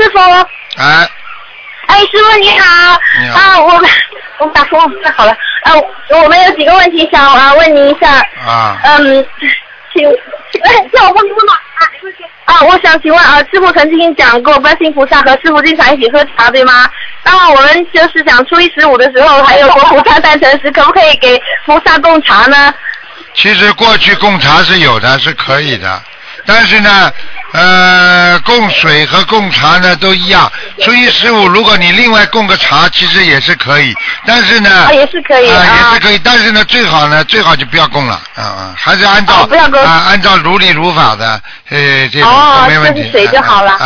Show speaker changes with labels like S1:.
S1: 师傅。
S2: 哎。
S1: 哎，师傅你好。
S2: 你好。
S1: 啊，我们打通太好了。我们有几个问题想问您一下。
S2: 啊。
S1: 请叫我问吗？我想请问师傅曾经讲过观世音菩萨和师傅经常一起喝茶，对吗？那我们就是想初一十五的时候，还有佛菩萨诞辰时，可不可以给菩萨供茶呢？
S2: 其实过去供茶是有的，是可以的，但是呢，供水和供茶呢都一样。初一十五，如果你另外供个茶，其实也是可以，但是呢，
S1: 也是可以
S2: 也是可以，但是呢，最好就不要供了，还是按照
S1: 不要供
S2: 按照如理如法的，这种没问题。
S1: 就是水就好了。